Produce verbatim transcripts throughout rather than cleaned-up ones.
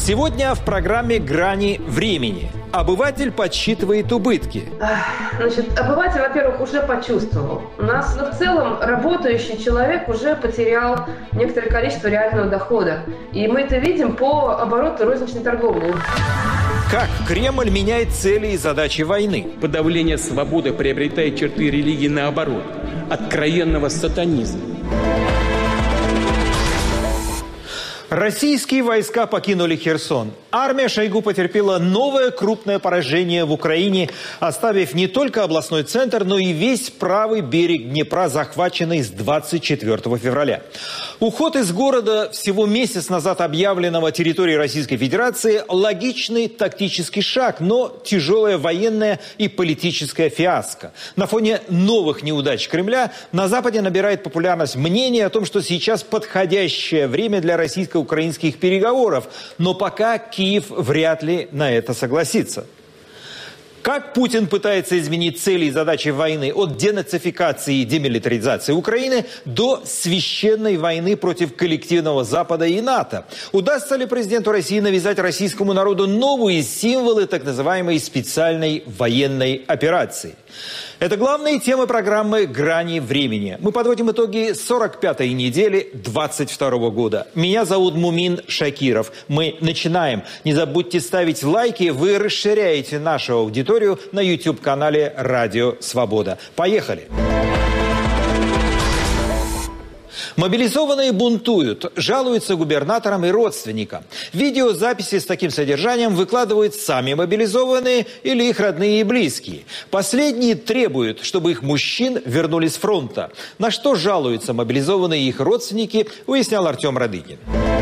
Сегодня в программе «Грани времени». Обыватель подсчитывает убытки. Значит, обыватель, во-первых, уже почувствовал. У нас, ну, в целом, работающий человек уже потерял некоторое количество реального дохода. И мы это видим по обороту розничной торговли. Как Кремль меняет цели и задачи войны? Подавление свободы приобретает черты религии наоборот. Откровенного сатанизма. Российские войска покинули Херсон. Армия Шойгу потерпела новое крупное поражение в Украине, оставив не только областной центр, но и весь правый берег Днепра, захваченный с двадцать четвёртого февраля. Уход из города, всего месяц назад объявленного территорией Российской Федерации, логичный тактический шаг, но тяжелая военная и политическая фиаско. На фоне новых неудач Кремля на Западе набирает популярность мнение о том, что сейчас подходящее время для российско-украинских переговоров, но пока Киев вряд ли на это согласится. Как Путин пытается изменить цели и задачи войны от денацификации и демилитаризации Украины до священной войны против коллективного Запада и НАТО? Удастся ли президенту России навязать российскому народу новые символы так называемой специальной военной операции? Это главные темы программы «Грани времени». Мы подводим итоги сорок пятой недели двадцать второго года. Меня зовут Мумин Шакиров. Мы начинаем. Не забудьте ставить лайки. Вы расширяете нашу аудиторию на YouTube-канале «Радио Свобода». Поехали! Мобилизованные бунтуют, жалуются губернаторам и родственникам. Видеозаписи с таким содержанием выкладывают сами мобилизованные или их родные и близкие. Последние требуют, чтобы их мужчин вернули с фронта. На что жалуются мобилизованные и их родственники, выяснял Артем Радыгин.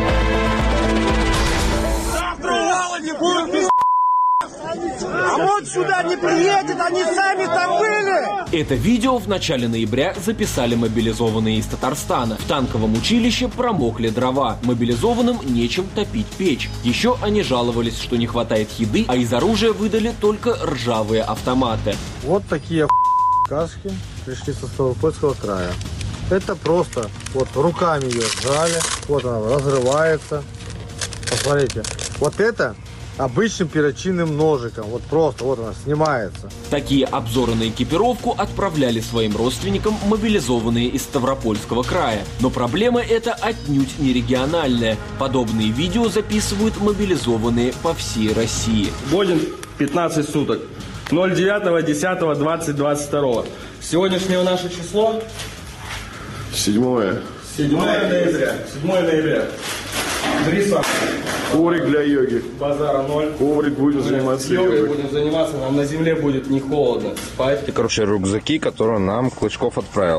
А вот сюда не приедет, они сами там были! Это видео в начале ноября записали мобилизованные из Татарстана. В танковом училище промокли дрова. Мобилизованным нечем топить печь. Еще они жаловались, что не хватает еды, а из оружия выдали только ржавые автоматы. Вот такие каски пришли со Ставропольского края. Это просто, вот руками ее сжали, вот она разрывается. Посмотрите, вот это обычным перочинным ножиком. Вот просто, вот она снимается. Такие обзоры на экипировку отправляли своим родственникам мобилизованные из Ставропольского края. Но проблема эта отнюдь не региональная. Подобные видео записывают мобилизованные по всей России. Годен пятнадцать суток. ноль девятого десятого двадцать двадцать два. Сегодняшнее наше число? Седьмое. Седьмое ноября. Седьмое ноября. Дриса. Коврик для йоги. Базара ноль. Коврик будем заниматься йогой. йогой. Будем заниматься, нам на земле будет не холодно спать. И, короче, рюкзаки, которые нам Клычков отправил.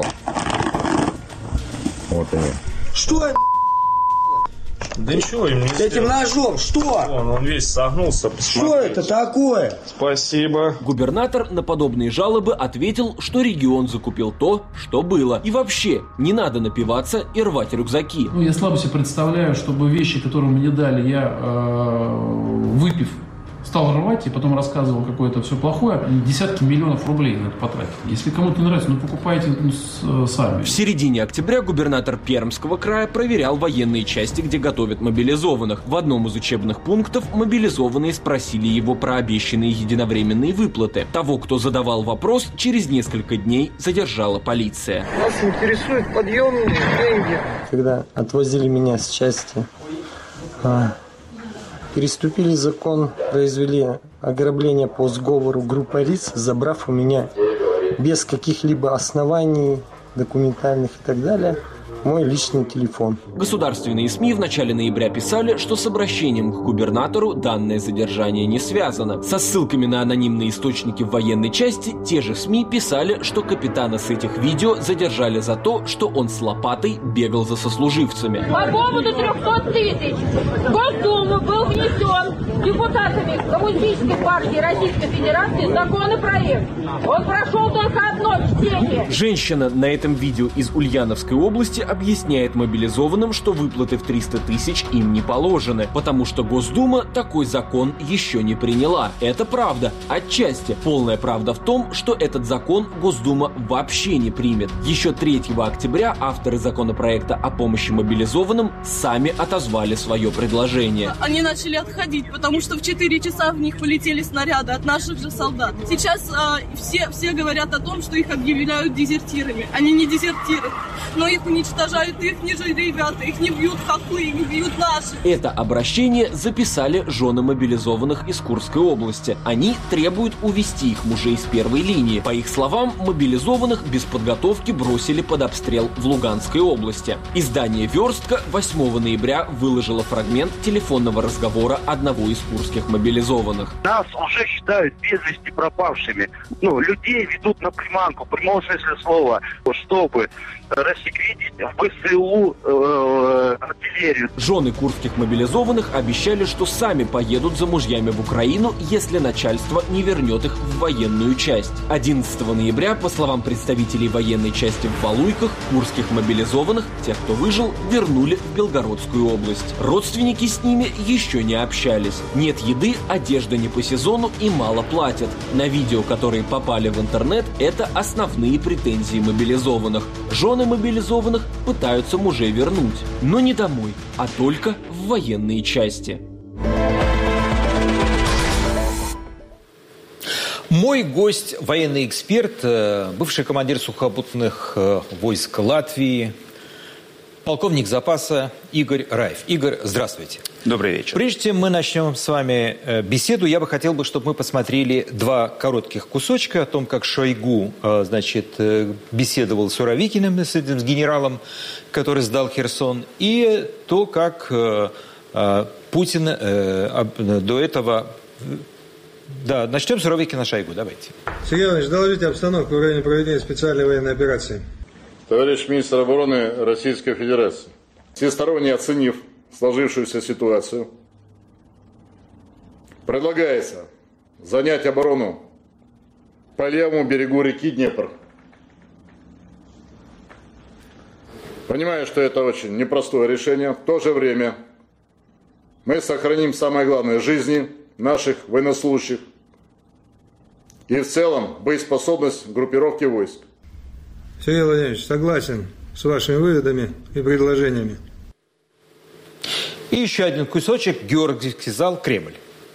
Вот они. Что? Да ничего им не С этим ножом, что? Вон, он весь согнулся. Что это такое? Спасибо. Губернатор на подобные жалобы ответил, что регион закупил то, что было. И вообще, не надо напиваться и рвать рюкзаки. Ну, я слабо себе представляю, чтобы вещи, которые мне дали, я, э, выпив, стал рвать и потом рассказывал какое-то все плохое, десятки миллионов рублей на это потратить. Если кому-то не нравится, ну покупайте ну, сами. В середине октября губернатор Пермского края проверял военные части, где готовят мобилизованных. В одном из учебных пунктов мобилизованные спросили его про обещанные единовременные выплаты. Того, кто задавал вопрос, через несколько дней задержала полиция. Нас интересуют подъемные деньги. Когда отвозили меня с части, а... переступили закон, произвели ограбление по сговору группы лиц, забрав у меня без каких-либо оснований документальных и так далее мой личный телефон. Государственные СМИ в начале ноября писали, что с обращением к губернатору данное задержание не связано. Со ссылками на анонимные источники в военной части те же СМИ писали, что капитана с этих видео задержали за то, что он с лопатой бегал за сослуживцами. По поводу трехсот тысяч в Госдуму был внесен депутатами Коммунистической партии Российской Федерации законопроект. Он прошел только одно чтение. Женщина на этом видео из Ульяновской области области объясняет мобилизованным, что выплаты в триста тысяч им не положены, потому что Госдума такой закон еще не приняла. Это правда, отчасти. Полная правда в том, что этот закон Госдума вообще не примет. Еще третьего октября авторы законопроекта о помощи мобилизованным сами отозвали свое предложение. Они начали отходить, потому что в четыре часа в них полетели снаряды от наших же солдат. Сейчас э, все, все говорят о том, что их объявляют дезертирами. Они не дезертиры, но их уничтожают их ниже ребята, их не бьют хохлы, их бьют наши. Это обращение записали жены мобилизованных из Курской области. Они требуют увести их мужей с первой линии. По их словам, мобилизованных без подготовки бросили под обстрел в Луганской области. Издание «Верстка» восьмого ноября выложило фрагмент телефонного разговора одного из курских мобилизованных. Нас уже считают без вести пропавшими. Ну, людей ведут на приманку, в прямом смысле слова, чтобы рассекретить в ВСУ э, артиллерию. Жены курских мобилизованных обещали, что сами поедут за мужьями в Украину, если начальство не вернет их в военную часть. одиннадцатого ноября, по словам представителей военной части в Валуйках, курских мобилизованных, тех, кто выжил, вернули в Белгородскую область. Родственники с ними еще не общались. Нет еды, одежда не по сезону и мало платят. На видео, которые попали в интернет, это основные претензии мобилизованных. Жены мобилизованных пытаются мужей вернуть, но не домой, а только в военные части. Мой гость – военный эксперт, бывший командир сухопутных войск Латвии, полковник запаса Игорь Раев. Игорь, здравствуйте. Добрый вечер. Прежде чем мы начнем с вами беседу, я бы хотел, бы, чтобы мы посмотрели два коротких кусочка о том, как Шойгу, значит, беседовал с Суровикиным, с этим с генералом, который сдал Херсон, и то, как Путин до этого... Да, начнем с Суровикина Шойгу, давайте. Сергей Иванович, доложите обстановку в районе проведения специальной военной операции. Товарищ министр обороны Российской Федерации, всесторонне оценив сложившуюся ситуацию, предлагается занять оборону по левому берегу реки Днепр. Понимаю, что это очень непростое решение. В то же время мы сохраним самое главное – жизни наших военнослужащих и в целом боеспособность группировки войск. Сергей Владимирович, согласен с вашими выводами и предложениями. И еще один кусочек. Георгиевский зал, Кремль.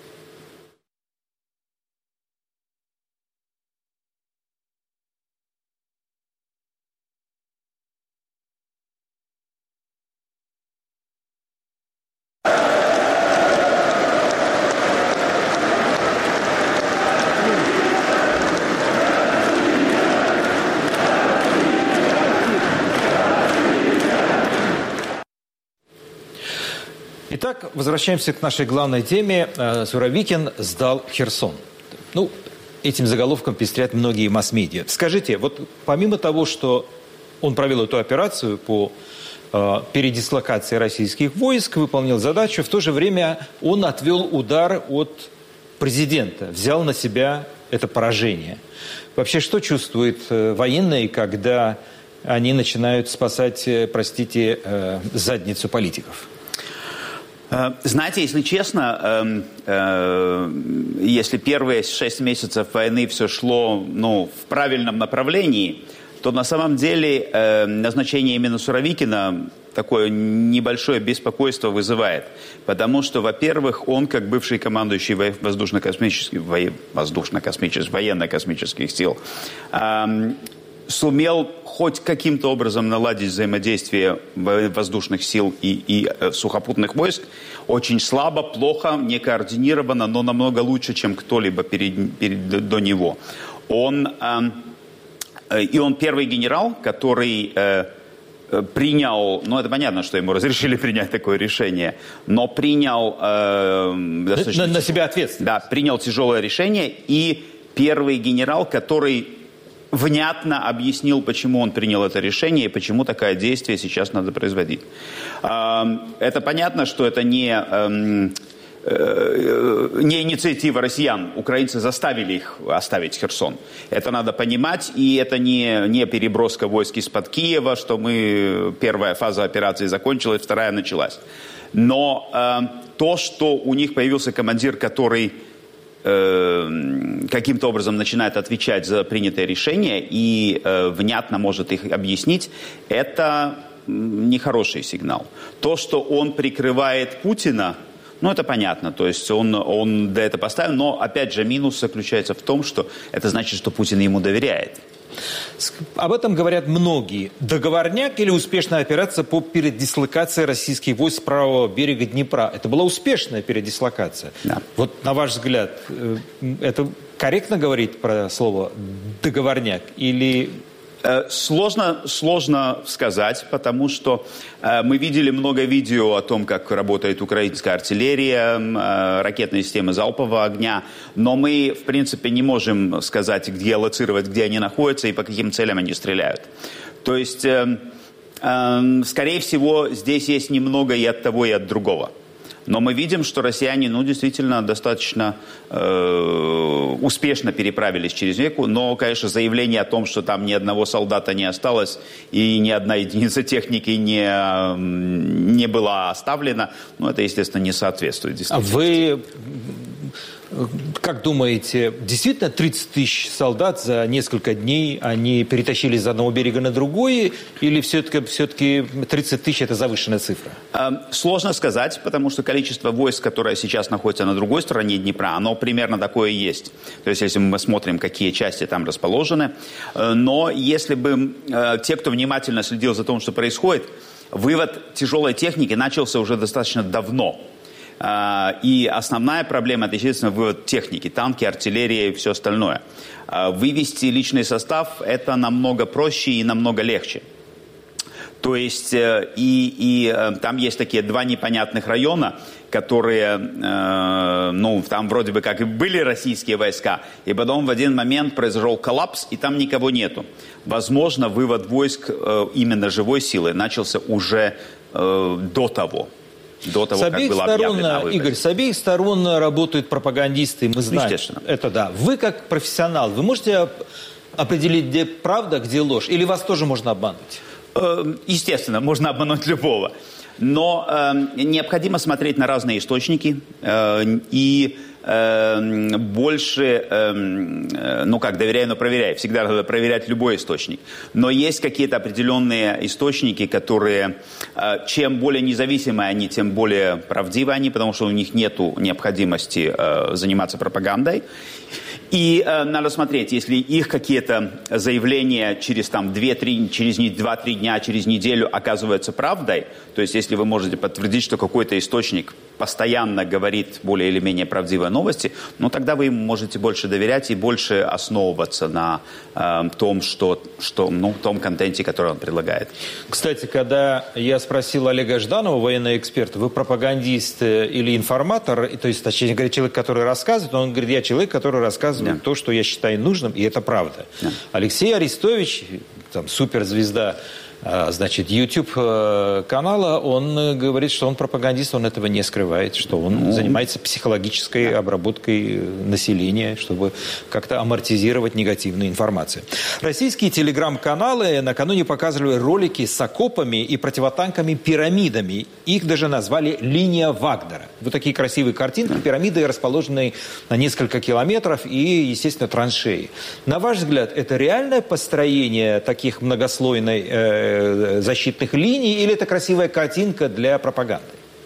Итак, возвращаемся к нашей главной теме. Суровикин сдал Херсон. Ну, этим заголовком пестрят многие масс-медиа. Скажите, вот помимо того, что он провел эту операцию по э, передислокации российских войск, выполнил задачу, в то же время он отвел удар от президента, взял на себя это поражение. Вообще, что чувствуют э, военные, когда они начинают спасать, э, простите, э, задницу политиков? Знаете, если честно, э, э, если первые шесть месяцев войны все шло, ну, в правильном направлении, то на самом деле э, назначение именно Суровикина такое небольшое беспокойство вызывает. Потому что, во-первых, он, как бывший командующий воздушно-космических, воздушно-космических, военно-космических сил, э, сумел хоть каким-то образом наладить взаимодействие воздушных сил и, и э, сухопутных войск. Очень слабо, плохо, не координировано, но намного лучше, чем кто-либо перед, перед, до него. Он, э, э, и он первый генерал, который э, принял, ну это понятно, что ему разрешили принять такое решение, но принял... Э, достаточно, на, на себя ответственность. Да, принял тяжелое решение, и первый генерал, который... внятно объяснил, почему он принял это решение и почему такое действие сейчас надо производить. Это понятно, что это не, не инициатива россиян, украинцы заставили их оставить Херсон. Это надо понимать, и это не, не переброска войск из-под Киева, что мы, первая фаза операции закончилась, вторая началась. Но э, то, что у них появился командир, который э, каким-то образом начинает отвечать за принятое решение и э, внятно может их объяснить, это нехороший сигнал. То, что он прикрывает Путина, ну, это понятно, то есть он, он до этого поставил, но, опять же, минус заключается в том, что это значит, что Путин ему доверяет. Об этом говорят многие. Договорняк или успешная операция по передислокации российских войск с правого берега Днепра? Это была успешная передислокация. Да. Вот, на ваш взгляд, это корректно говорить про слово «договорняк» или... Сложно, сложно сказать, потому что э, мы видели много видео о том, как работает украинская артиллерия, э, ракетные системы залпового огня, но мы, в принципе, не можем сказать, где лоцировать, где они находятся и по каким целям они стреляют. То есть, э, э, скорее всего, здесь есть немного и от того, и от другого. Но мы видим, что россияне, ну, действительно, достаточно э, успешно переправились через реку. Но, конечно, заявление о том, что там ни одного солдата не осталось и ни одна единица техники не, не была оставлена, ну, это, естественно, не соответствует действительности. А вы, как думаете, действительно тридцать тысяч солдат за несколько дней они перетащили с одного берега на другой? Или все-таки, все-таки тридцать тысяч – это завышенная цифра? Сложно сказать, потому что количество войск, которое сейчас находится на другой стороне Днепра, оно примерно такое и есть. То есть, если мы смотрим, какие части там расположены. Но если бы те, кто внимательно следил за тем, что происходит, вывод тяжелой техники начался уже достаточно давно. И основная проблема – это, естественно, вывод техники, танки, артиллерия и все остальное. Вывести личный состав – это намного проще и намного легче. То есть, и, и там есть такие два непонятных района, которые, ну, там вроде бы как и были российские войска, и потом в один момент произошел коллапс, и там никого нету. Возможно, вывод войск именно живой силы начался уже до того. До того, с обеих как была сторон, объявлена выборы. Игорь, с обеих сторон работают пропагандисты, мы знаем. Естественно. Это да. Вы как профессионал, вы можете определить, где правда, где ложь? Или вас тоже можно обмануть? Естественно, можно обмануть любого. Но э, необходимо смотреть на разные источники э, и э, больше, э, ну как, доверяй, но проверяй. Всегда надо проверять любой источник. Но есть какие-то определенные источники, которые, э, чем более независимые они, тем более правдивы они, потому что у них нет необходимости э, заниматься пропагандой. И э, надо смотреть, если их какие-то заявления через там два-три, через два-три дня, через неделю оказываются правдой, то есть если вы можете подтвердить, что какой-то источник постоянно говорит более или менее правдивые новости, ну тогда вы ему можете больше доверять и больше основываться на э, том, что, что, ну, том контенте, который он предлагает. Кстати, когда я спросил Олега Жданова, военного эксперта, вы пропагандист или информатор, то есть, точнее говоря, человек, который рассказывает, он говорит, я человек, который рассказывает да. то, что я считаю нужным, и это правда. Да. Алексей Арестович, там, суперзвезда, значит, YouTube-канала, он говорит, что он пропагандист, он этого не скрывает, что он ну, занимается психологической да. обработкой населения, чтобы как-то амортизировать негативную информацию. Российские телеграм-каналы накануне показывали ролики с окопами и противотанковыми пирамидами. Их даже назвали «Линия Вагнера». Вот такие красивые картинки, пирамиды, расположенные на несколько километров и, естественно, траншеи. На ваш взгляд, это реальное построение таких многослойной э, защитных линий, или это красивая картинка для пропаганды?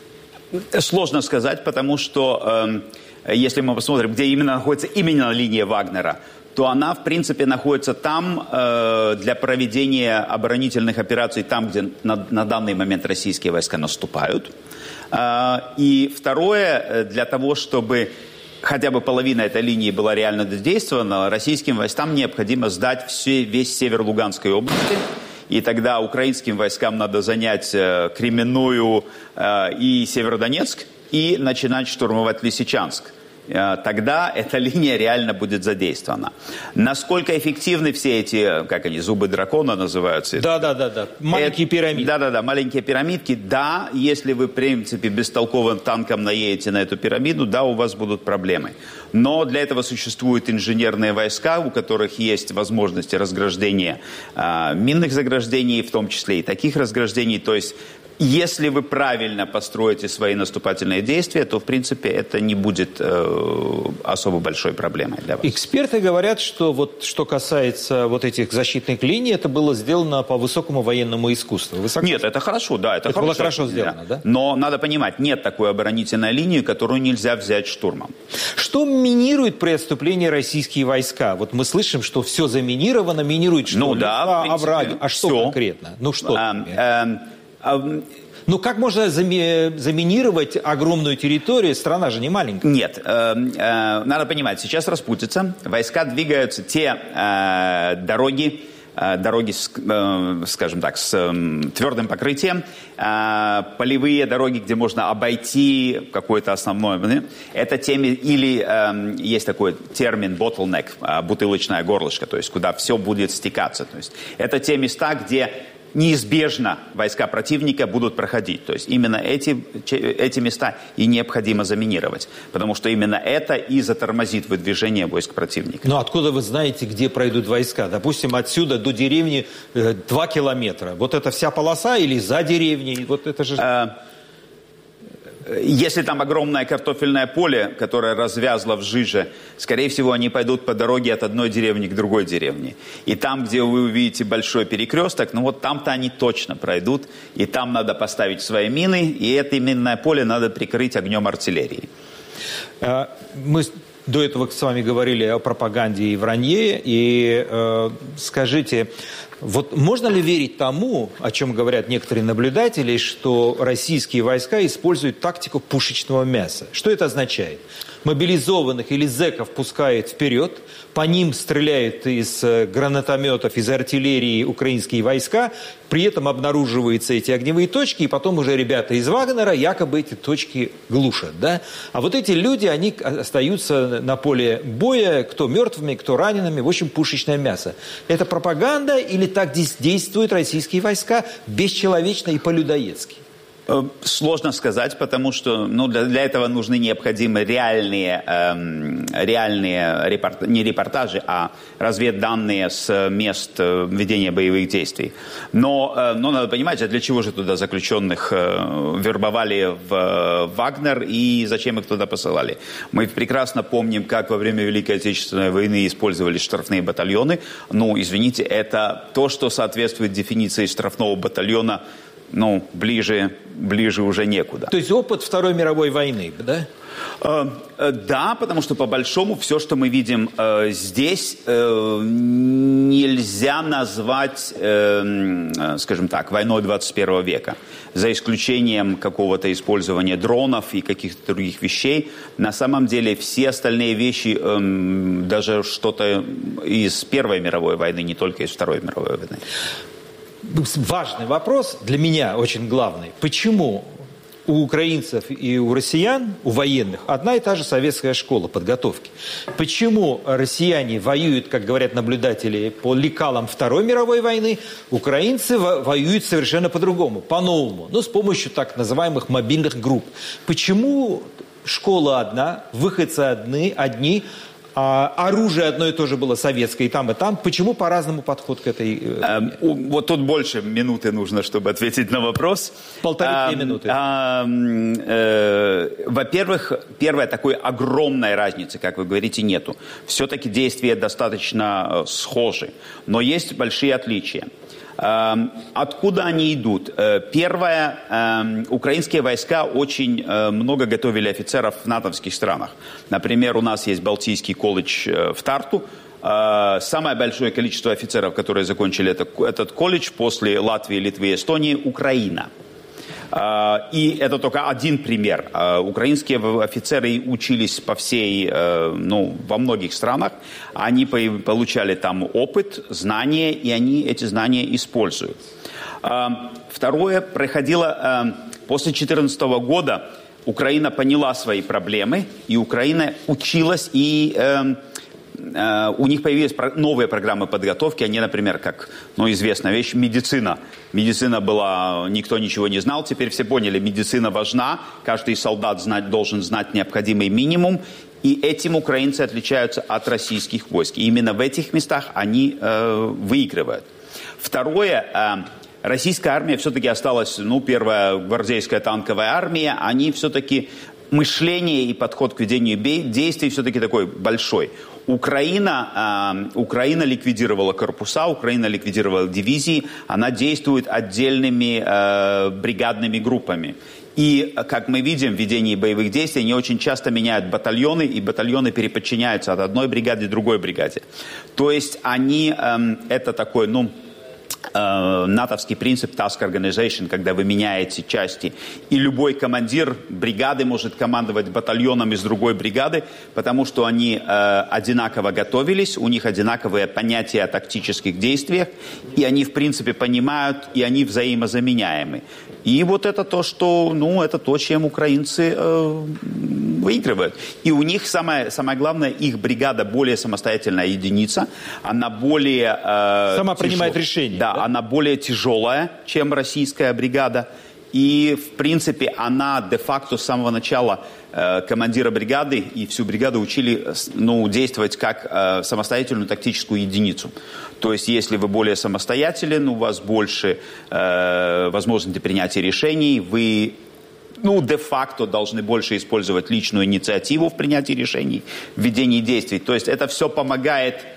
Сложно сказать, потому что э, если мы посмотрим, где именно находится именно линия Вагнера, то она, в принципе, находится там э, для проведения оборонительных операций, там, где на, на данный момент российские войска наступают. Э, и второе, для того, чтобы хотя бы половина этой линии была реально задействована, российским войскам необходимо сдать все, весь север Луганской области. И тогда украинским войскам надо занять э, Кременную э, и Северодонецк и начинать штурмовать Лисичанск. тогда эта линия реально будет задействована. Насколько эффективны все эти, как они, зубы дракона называются? Да, да, да, да. Маленькие пирамидки. Да, да, да, маленькие пирамидки. Да, если вы, в принципе, бестолковым танком наедете на эту пирамиду, да, у вас будут проблемы. Но для этого существуют инженерные войска, у которых есть возможности разграждения э, минных заграждений, в том числе и таких разграждений. То есть, если вы правильно построите свои наступательные действия, то, в принципе, это не будет э, особо большой проблемой для вас. Эксперты говорят, что вот что касается вот этих защитных линий, это было сделано по высокому военному искусству. Вы Нет, это хорошо, да. Это, это было хорошо сделано, да. да? Но надо понимать, нет такой оборонительной линии, которую нельзя взять штурмом. Что минирует при отступлении российские войска? Вот мы слышим, что все заминировано, минирует что? Ну да, а, овраги. А что все. конкретно? Ну что? А, а, Ну, как можно зами- заминировать огромную территорию? Страна же не маленькая. Нет. Э, э, надо понимать, сейчас распутится. Войска двигаются, те э, дороги, э, дороги, с, э, скажем так, с э, твердым покрытием, э, полевые дороги, где можно обойти какое-то основное. Это теми, или э, есть такой термин bottleneck, э, бутылочное горлышко, то есть куда все будет стекаться. То есть это те места, где неизбежно войска противника будут проходить. То есть именно эти, эти места и необходимо заминировать. Потому что именно это и затормозит выдвижение войск противника. Но откуда вы знаете, где пройдут войска? Допустим, отсюда до деревни э, два километра. Вот это вся полоса или за деревней? Вот это же... А, если там огромное картофельное поле, которое развязло в жиже, скорее всего, они пойдут по дороге от одной деревни к другой деревне. И там, где вы увидите большой перекресток, ну вот там-то они точно пройдут. И там надо поставить свои мины, и это минное поле надо прикрыть огнем артиллерии. Мы до этого с вами говорили о пропаганде и вранье. И э, скажите... Вот можно ли верить тому, о чем говорят некоторые наблюдатели, что российские войска используют тактику пушечного мяса? Что это означает? Мобилизованных или зэков пускают вперед, по ним стреляют из гранатометов, из артиллерии украинские войска, при этом обнаруживаются эти огневые точки, и потом уже ребята из Вагнера якобы эти точки глушат. Да? А вот эти люди, они остаются на поле боя, кто мертвыми, кто ранеными, в общем, пушечное мясо. Это пропаганда или так действуют российские войска бесчеловечно и по-людоедски? Сложно сказать, потому что ну, для, для этого нужны необходимые реальные, эм, реальные репорт, не репортажи, а разведданные с мест ведения боевых действий. Но, э, но надо понимать, а для чего же туда заключенных э, вербовали в э, Вагнер и зачем их туда посылали? Мы прекрасно помним, как во время Великой Отечественной войны использовали штрафные батальоны. Ну, извините, это то, что соответствует дефиниции штрафного батальона. Ну, ближе, ближе уже некуда. То есть опыт Второй мировой войны, да? Э, э, да, потому что по большому все, что мы видим э, здесь, э, нельзя назвать, э, скажем так, войной двадцать первого века. За исключением какого-то использования дронов и каких-то других вещей. На самом деле все остальные вещи, э, даже что-то из Первой мировой войны, не только из Второй мировой войны. Важный вопрос, для меня очень главный. Почему у украинцев и у россиян, у военных, одна и та же советская школа подготовки? Почему россияне воюют, как говорят наблюдатели, по лекалам Второй мировой войны, украинцы воюют совершенно по-другому, по-новому, но с помощью так называемых мобильных групп? Почему школа одна, выходцы одни, одни, А оружие одно и то же было советское и там, и там. Почему по-разному подход к этой... Эм, вот тут больше минуты нужно, чтобы ответить на вопрос. Полторы-две эм, минуты. Эм, э, во-первых, первая такой огромной разницы, как вы говорите, нету. Все-таки действия достаточно схожи, но есть большие отличия. Откуда они идут? Первое, украинские войска очень много готовили офицеров в натовских странах. Например, у нас есть Балтийский колледж в Тарту. Самое большое количество офицеров, которые закончили этот колледж после Латвии, Литвы и Эстонии, Украина. И это только один пример. Украинские офицеры учились по всей, ну, во многих странах. Они получали там опыт, знания, и они эти знания используют. Второе, происходило после две тысячи четырнадцатого года Украина поняла свои проблемы, и Украина училась, и э, э, у них появились новые программы подготовки. Они, например, как ну, известная вещь, медицина. Медицина была, никто ничего не знал, теперь все поняли, медицина важна, каждый солдат знать, должен знать необходимый минимум, и этим украинцы отличаются от российских войск. И именно в этих местах они э, выигрывают. Второе, э, российская армия все-таки осталась, ну, первая гвардейская танковая армия, они все-таки, мышление и подход к ведению действий все-таки такой большой. Украина, э, Украина ликвидировала корпуса, Украина ликвидировала дивизии, она действует отдельными э, бригадными группами. И, как мы видим, в ведении боевых действий они очень часто меняют батальоны, и батальоны переподчиняются от одной бригады к другой бригаде. То есть они, эм, это такой, ну, э, натовский принцип task organization, когда вы меняете части. И любой командир бригады может командовать батальоном из другой бригады, потому что они э, одинаково готовились, у них одинаковые понятия о тактических действиях, и они, в принципе, понимают, и они взаимозаменяемы. И вот это то, что, ну, это то, чем украинцы э, выигрывают. И у них самое, самое главное, их бригада более самостоятельная единица, она более... Э, Сама тяжел... принимает решения. Да, да, она более тяжелая, чем российская бригада. И, в принципе, она де-факто с самого начала э, командира бригады и всю бригаду учили ну, действовать как э, самостоятельную тактическую единицу. То есть, если вы более самостоятелен, у вас больше э, возможностей принятия решений, вы ну, де-факто должны больше использовать личную инициативу в принятии решений, в ведении действий. То есть, это все помогает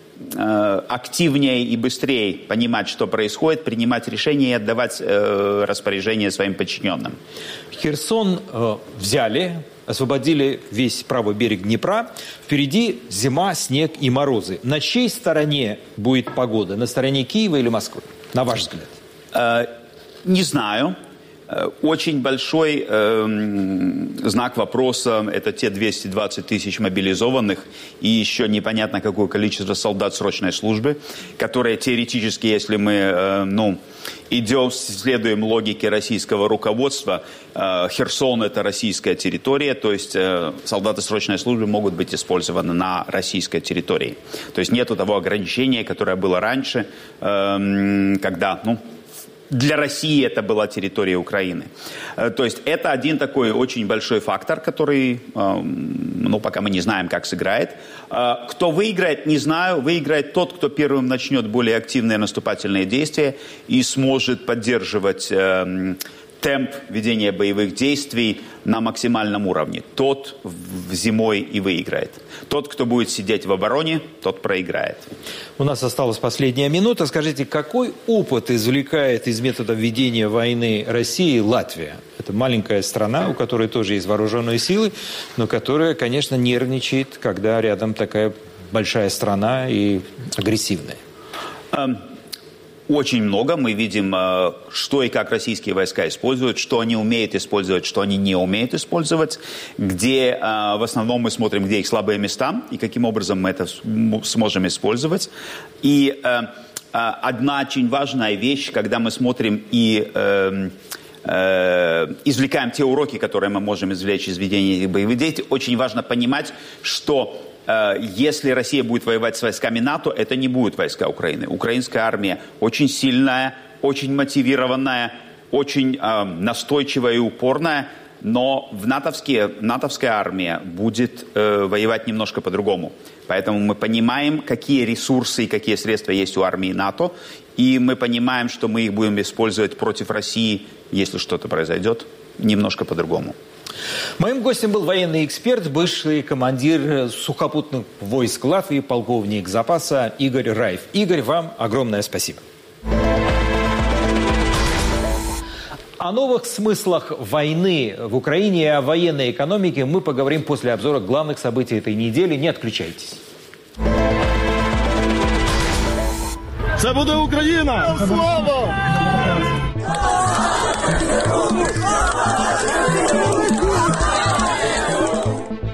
активнее и быстрее понимать, что происходит, принимать решения и отдавать э, распоряжения своим подчиненным. Херсон э, взяли, освободили весь правый берег Днепра. Впереди зима, снег и морозы. На чьей стороне будет погода? На стороне Киева или Москвы? На ваш взгляд? Э, не знаю. Очень большой э, знак вопроса – это те двести двадцать тысяч мобилизованных и еще непонятно какое количество солдат срочной службы, которые теоретически, если мы э, ну, идем, следуем логике российского руководства, э, Херсон – это российская территория, то есть э, солдаты срочной службы могут быть использованы на российской территории. То есть нету того ограничения, которое было раньше, э, когда… ну, для России это была территория Украины. То есть это один такой очень большой фактор, который, ну, пока мы не знаем, как сыграет. Кто выиграет, не знаю. Выиграет тот, кто первым начнет более активные наступательные действия и сможет поддерживать темп ведения боевых действий на максимальном уровне. Тот зимой и выиграет. Тот, кто будет сидеть в обороне, тот проиграет. У нас осталась последняя минута. Скажите, какой опыт извлекает из метода ведения войны России Латвия? Это маленькая страна, у которой тоже есть вооруженные силы, но которая, конечно, нервничает, когда рядом такая большая страна и агрессивная. Очень много. Мы видим, что и как российские войска используют, что они умеют использовать, что они не умеют использовать, где в основном мы смотрим, где их слабые места и каким образом мы это сможем использовать. И одна очень важная вещь, когда мы смотрим и извлекаем те уроки, которые мы можем извлечь из ведения боевых действий, очень важно понимать, что если Россия будет воевать с войсками НАТО, это не будут войска Украины. Украинская армия очень сильная, очень мотивированная, очень э, настойчивая и упорная, но в натовские, натовская армия будет э, воевать немножко по-другому. Поэтому мы понимаем, какие ресурсы и какие средства есть у армии НАТО, и мы понимаем, что мы их будем использовать против России, если что-то произойдет, немножко по-другому. Моим гостем был военный эксперт, бывший командир сухопутных войск Латвии, полковник запаса Игорь Раев. Игорь, вам огромное спасибо. О новых смыслах войны в Украине и о военной экономике мы поговорим после обзора главных событий этой недели. Не отключайтесь. Це буде Україна! Слава!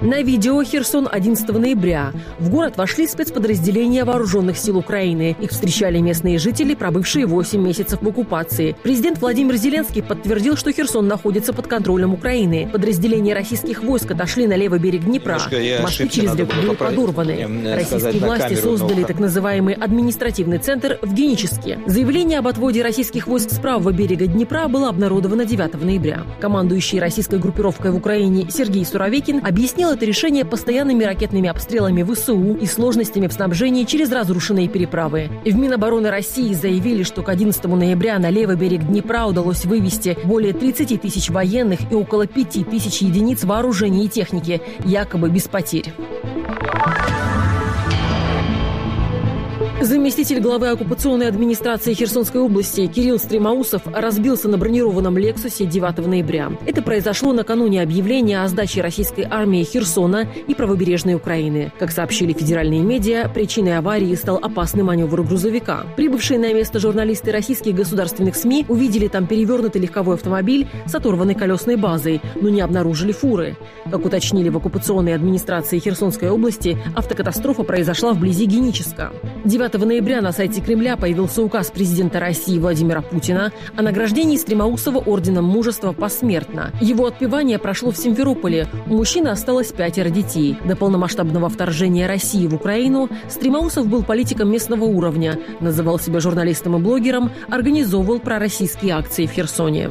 На видео Херсон одиннадцатого ноября. В город вошли спецподразделения вооруженных сил Украины. Их встречали местные жители, пробывшие восемь месяцев в оккупации. Президент Владимир Зеленский подтвердил, что Херсон находится под контролем Украины. Подразделения российских войск отошли на левый берег Днепра. Мосты через реку были подорваны. Российские власти создали так называемый административный центр в Геническе. Заявление об отводе российских войск с правого берега Днепра было обнародовано девятого ноября. Командующий российской группировкой в Украине Сергей Суровикин объяснил это решение постоянными ракетными обстрелами ВСУ и сложностями в снабжении через разрушенные переправы. В Минобороны России заявили, что к одиннадцатому ноября на левый берег Днепра удалось вывести более тридцати тысяч военных и около пяти тысяч единиц вооружения и техники, якобы без потерь. Заместитель главы оккупационной администрации Херсонской области Кирилл Стремоусов разбился на бронированном «Лексусе» девятого ноября. Это произошло накануне объявления о сдаче российской армии Херсона и правобережной Украины. Как сообщили федеральные медиа, причиной аварии стал опасный маневр грузовика. Прибывшие на место журналисты российских государственных СМИ увидели там перевернутый легковой автомобиль с оторванной колесной базой, но не обнаружили фуры. Как уточнили в оккупационной администрации Херсонской области, автокатастрофа произошла вблизи Геническа. девятого ноября на сайте Кремля появился указ президента России Владимира Путина о награждении Стремоусова орденом мужества посмертно. Его отпевание прошло в Симферополе. У мужчины осталось пятеро детей. До полномасштабного вторжения России в Украину Стремоусов был политиком местного уровня, называл себя журналистом и блогером, организовывал пророссийские акции в Херсоне.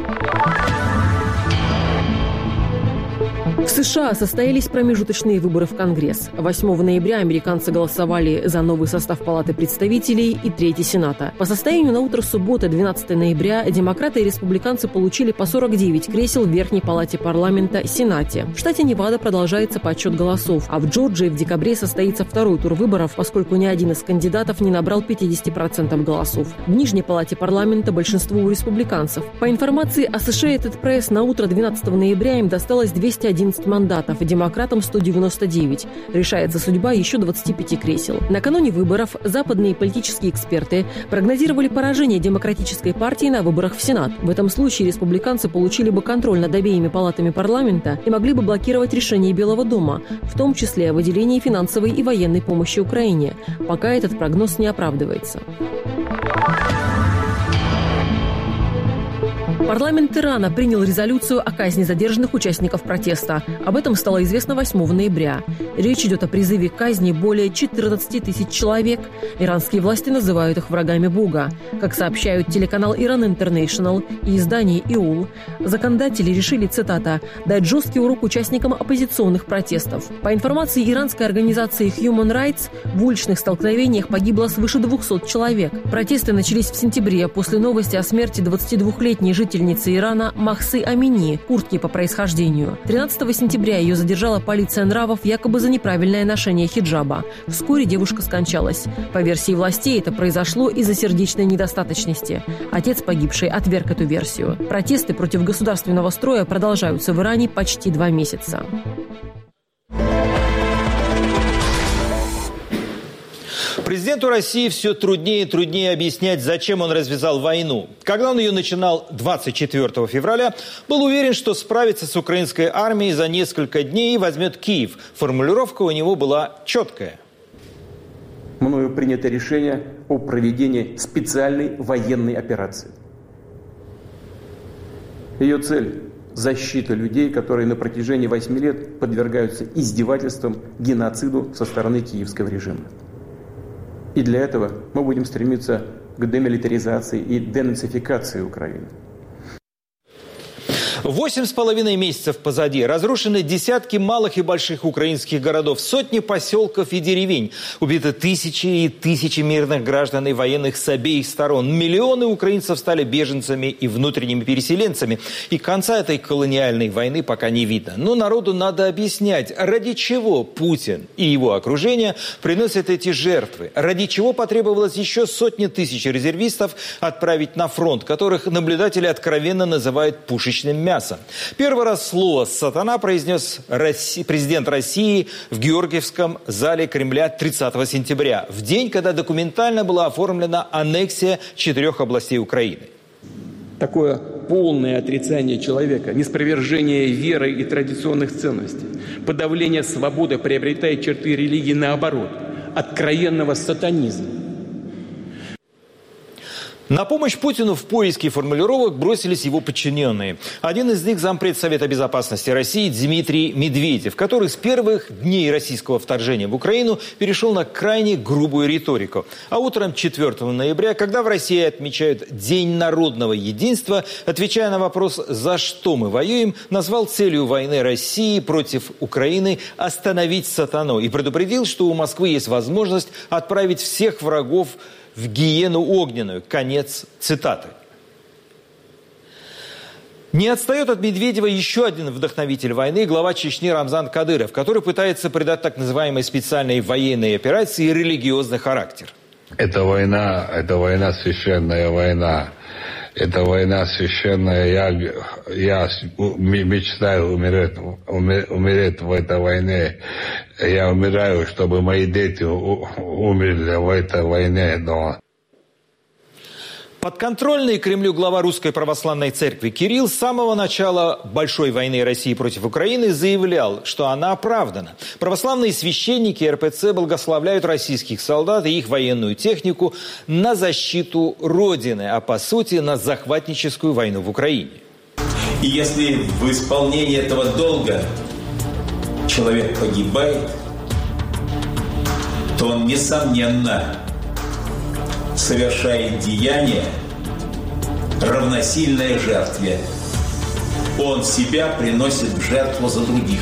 В США состоялись промежуточные выборы в Конгресс. восьмого ноября американцы голосовали за новый состав Палаты представителей и Третий Сената. По состоянию на утро субботы, двенадцатого ноября, демократы и республиканцы получили по сорок девять кресел в Верхней Палате парламента Сенате. В штате Невада продолжается подсчет голосов, а в Джорджии в декабре состоится второй тур выборов, поскольку ни один из кандидатов не набрал пятьдесят процентов голосов. В Нижней Палате парламента большинство у республиканцев. По информации Associated Press, на утро двенадцатого ноября им досталось двести одиннадцать мандатов, демократам сто девяносто девять. Решается судьба еще двадцати пяти кресел. Накануне выборов западные политические эксперты прогнозировали поражение демократической партии на выборах в Сенат. В этом случае республиканцы получили бы контроль над обеими палатами парламента и могли бы блокировать решение Белого дома, в том числе о выделении финансовой и военной помощи Украине. Пока этот прогноз не оправдывается. Парламент Ирана принял резолюцию о казни задержанных участников протеста. Об этом стало известно восьмого ноября. Речь идет о призыве к казни более четырнадцати тысяч человек. Иранские власти называют их врагами Бога. Как сообщают телеканал Иран Интернешнл и издание Иул, законодатели решили, цитата, «дать жесткий урок участникам оппозиционных протестов». По информации иранской организации Human Rights, в уличных столкновениях погибло свыше двухсот человек. Протесты начались в сентябре после новости о смерти двадцатидвухлетней жительницы Ирана Махсы Амини, курдки по происхождению. тринадцатого сентября ее задержала полиция нравов якобы за неправильное ношение хиджаба. Вскоре девушка скончалась. По версии властей, это произошло из-за сердечной недостаточности. Отец погибшей отверг эту версию. Протесты против государственного строя продолжаются в Иране почти два месяца. Президенту России все труднее и труднее объяснять, зачем он развязал войну. Когда он ее начинал двадцать четвёртого февраля, был уверен, что справится с украинской армией за несколько дней и возьмет Киев. Формулировка у него была четкая. Мною принято решение о проведении специальной военной операции. Ее цель – защита людей, которые на протяжении восьми лет подвергаются издевательствам, геноциду со стороны киевского режима. И для этого мы будем стремиться к демилитаризации и денацификации Украины. Восемь с половиной месяцев позади. Разрушены десятки малых и больших украинских городов, сотни поселков и деревень. Убиты тысячи и тысячи мирных граждан и военных с обеих сторон. Миллионы украинцев стали беженцами и внутренними переселенцами. И конца этой колониальной войны пока не видно. Но народу надо объяснять, ради чего Путин и его окружение приносят эти жертвы. Ради чего потребовалось еще сотни тысяч резервистов отправить на фронт, которых наблюдатели откровенно называют пушечным мясом. Первый раз слово «сатана» произнес Росси... президент России в Георгиевском зале Кремля тридцатого сентября, в день, когда документально была оформлена аннексия четырех областей Украины. Такое полное отрицание человека, ниспровержение веры и традиционных ценностей. Подавление свободы приобретает черты религии наоборот, откровенного сатанизма. На помощь Путину в поиске формулировок бросились его подчиненные. Один из них – зампред Совета безопасности России Дмитрий Медведев, который с первых дней российского вторжения в Украину перешел на крайне грубую риторику. А утром четвёртого ноября, когда в России отмечают День народного единства, отвечая на вопрос «За что мы воюем?», назвал целью войны России против Украины остановить сатану и предупредил, что у Москвы есть возможность отправить всех врагов в гиену огненную. Конец цитаты. Не отстает от Медведева еще один вдохновитель войны, глава Чечни Рамзан Кадыров, который пытается придать так называемой специальной военной операции религиозный характер. Это война, это война, священная война. Это война священная. Я, я мечтаю умереть, умереть в этой войне. Я умираю, чтобы мои дети умерли в этой войне. Но... Подконтрольный Кремлю глава Русской Православной Церкви Кирилл с самого начала большой войны России против Украины заявлял, что она оправдана. Православные священники эр пэ цэ благословляют российских солдат и их военную технику на защиту Родины, а по сути на захватническую войну в Украине. И если в исполнении этого долга человек погибает, то он, несомненно, совершает деяние, равносильное жертве. Он себя приносит в жертву за других.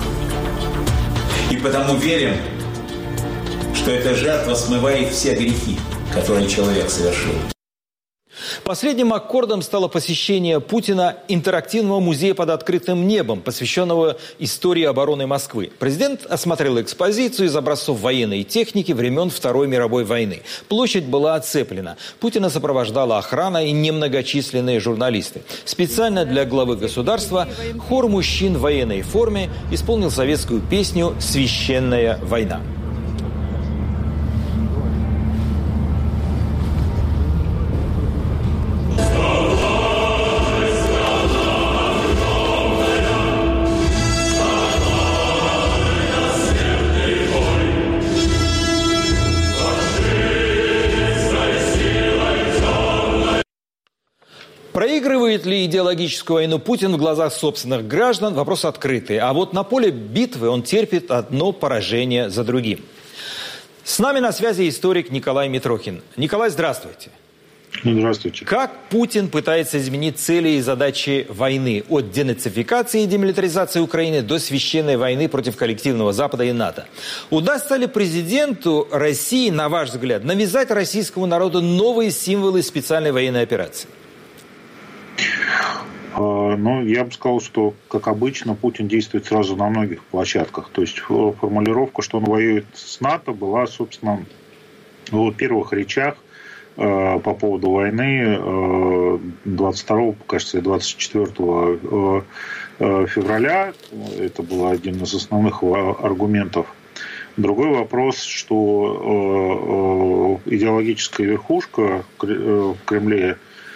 И потому верим, что эта жертва смывает все грехи, которые человек совершил. Последним аккордом стало посещение Путина интерактивного музея под открытым небом, посвященного истории обороны Москвы. Президент осмотрел экспозицию из образцов военной техники времен Второй мировой войны. Площадь была оцеплена. Путина сопровождала охрана и немногочисленные журналисты. Специально для главы государства хор мужчин в военной форме исполнил советскую песню «Священная война». Проигрывает ли идеологическую войну Путин в глазах собственных граждан? Вопрос открытый. А вот на поле битвы он терпит одно поражение за другим. С нами на связи историк Николай Митрохин. Николай, здравствуйте. Здравствуйте. Как Путин пытается изменить цели и задачи войны от денацификации и демилитаризации Украины до священной войны против коллективного Запада и НАТО? Удастся ли президенту России, на ваш взгляд, навязать российскому народу новые символы специальной военной операции? Ну, я бы сказал, что, как обычно, Путин действует сразу на многих площадках. То есть формулировка, что он воюет с НАТО, была, собственно, в первых речах э, по поводу войны э, двадцать второго, кажется, двадцать четвёртого э, февраля. Это был один из основных аргументов. Другой вопрос, что э, э, идеологическая верхушка в Кремле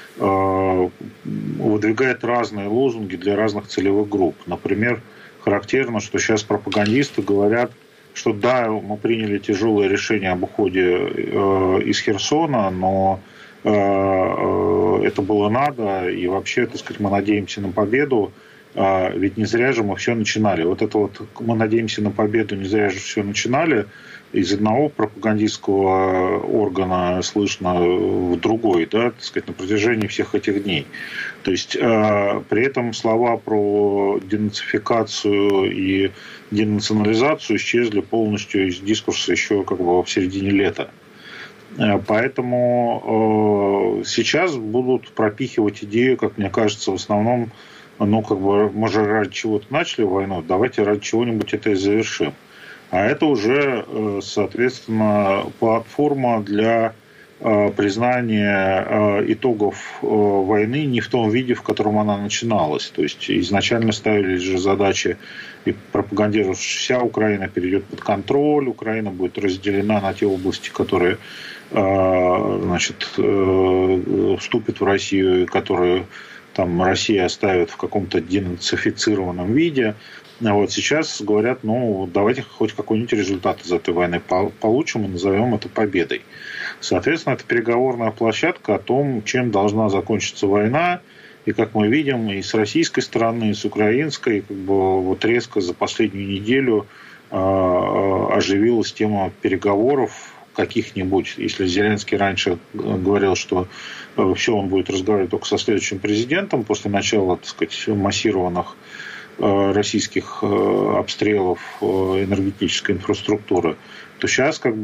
выдвигает разные лозунги для разных целевых групп. Например, характерно, что сейчас пропагандисты говорят, что да, мы приняли тяжелое решение об уходе из Херсона, но это было надо, и вообще, так сказать, мы надеемся на победу, ведь не зря же мы все начинали. Вот это вот «мы надеемся на победу, не зря же все начинали» из одного пропагандистского органа слышно в другой, да, так сказать, на протяжении всех этих дней. То есть э, при этом слова про денацификацию и денационализацию исчезли полностью из дискурса еще как бы в середине лета. Э, поэтому э, сейчас будут пропихивать идею, как мне кажется, в основном, ну, как бы, мы же ради чего-то начали войну, давайте ради чего-нибудь это и завершим. А это уже, соответственно, платформа для признания итогов войны не в том виде, в котором она начиналась. То есть изначально ставились же задачи и пропагандировать, что вся Украина перейдет под контроль, Украина будет разделена на те области, которые, значит, вступят в Россию, которые там Россия оставит в каком-то денацифицированном виде. А вот сейчас говорят, ну, давайте хоть какой-нибудь результат из этой войны получим и назовем это победой. Соответственно, это переговорная площадка о том, чем должна закончиться война. И, как мы видим, и с российской стороны, и с украинской, как бы вот резко за последнюю неделю э, оживилась тема переговоров каких-нибудь. Если Зеленский раньше говорил, что э, все, он будет разговаривать только со следующим президентом после начала, так сказать, массированных российских обстрелов энергетической инфраструктуры, то сейчас как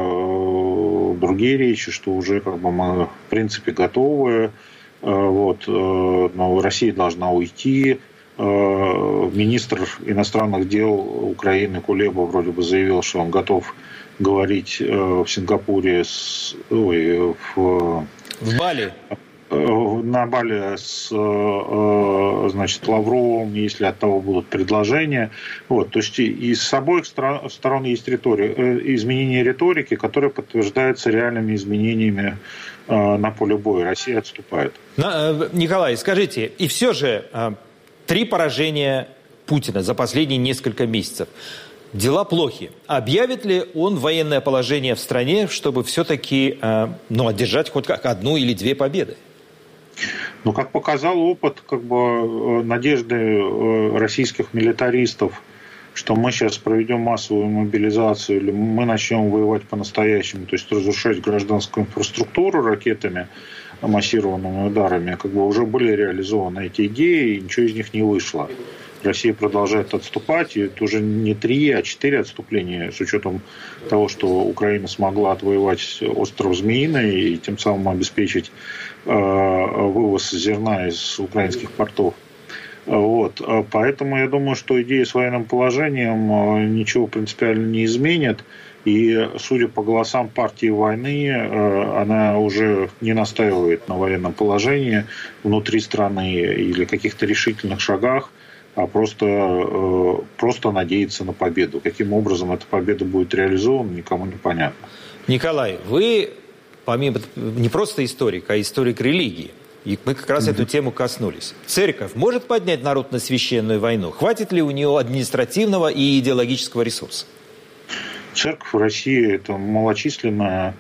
бы другие речи, что уже как бы мы в принципе готовы, вот, но Россия должна уйти. Министр иностранных дел Украины Кулеба вроде бы заявил, что он готов говорить в Сингапуре с, ой, в, в Бали. На Бали с, значит, Лавровым, если от того будут предложения. Вот, то есть и с обоих сторон есть риторика, изменение риторики, которые подтверждаются реальными изменениями на поле боя. Россия отступает. Николай, скажите, и все же три поражения Путина за последние несколько месяцев. Дела плохи. Объявит ли он военное положение в стране, чтобы все-таки ну, одержать хоть как одну или две победы? Ну, как показал опыт, как бы надежды российских милитаристов, что мы сейчас проведем массовую мобилизацию, или мы начнем воевать по-настоящему, то есть разрушать гражданскую инфраструктуру ракетами, массированными ударами, как бы уже были реализованы эти идеи, и ничего из них не вышло. Россия продолжает отступать, и это уже не три, а четыре отступления, с учетом того, что Украина смогла отвоевать остров Змеиный и тем самым обеспечить э, вывоз зерна из украинских портов. Вот. Поэтому я думаю, что идея с военным положением ничего принципиально не изменит. И, судя по голосам партии войны, она уже не настаивает на военном положении внутри страны или каких-то решительных шагах, а просто, просто надеяться на победу. Каким образом эта победа будет реализована, никому не понятно. Николай, вы, помимо не просто историк, а историк религии, и мы как раз mm-hmm. эту тему коснулись. Церковь может поднять народ на священную войну? Хватит ли у нее административного и идеологического ресурса? Церковь в России – это малочисленная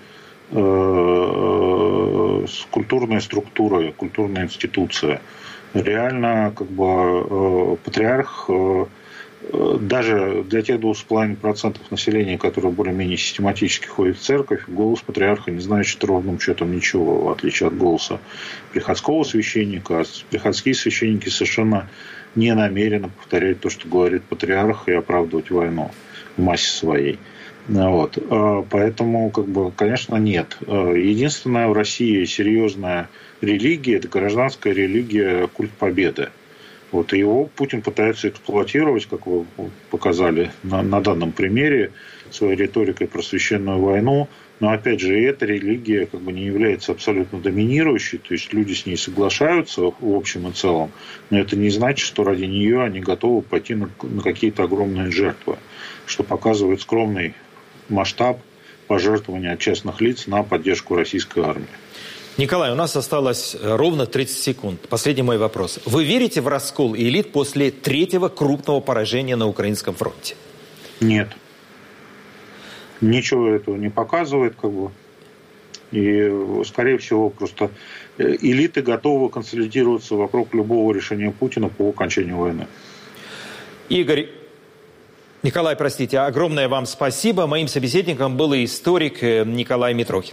э, культурная структура, культурная институция. Реально, как бы, э, патриарх, э, даже для тех двух с половиной процентов населения, которые более-менее систематически ходят в церковь, голос патриарха не значит ровным счетом ничего, в отличие от голоса приходского священника. Приходские священники совершенно не намерены повторять то, что говорит патриарх, и оправдывать войну в массе своей. Вот. Поэтому, как бы, конечно, нет. Единственная в России серьезная религия – это гражданская религия культ победы. Вот. И его Путин пытается эксплуатировать, как вы показали на, на данном примере, своей риторикой про священную войну. Но, опять же, и эта религия как бы не является абсолютно доминирующей, то есть люди с ней соглашаются в общем и целом, но это не значит, что ради нее они готовы пойти на, на какие-то огромные жертвы, что показывает скромный масштаб пожертвования от частных лиц на поддержку российской армии. Николай, у нас осталось ровно тридцать секунд. Последний мой вопрос. Вы верите в раскол элит после третьего крупного поражения на украинском фронте? Нет. Ничего этого не показывает, как бы. И, скорее всего, просто элиты готовы консолидироваться вокруг любого решения Путина по окончанию войны. Игорь, Николай, простите, огромное вам спасибо. Моим собеседником был историк Николай Митрохин.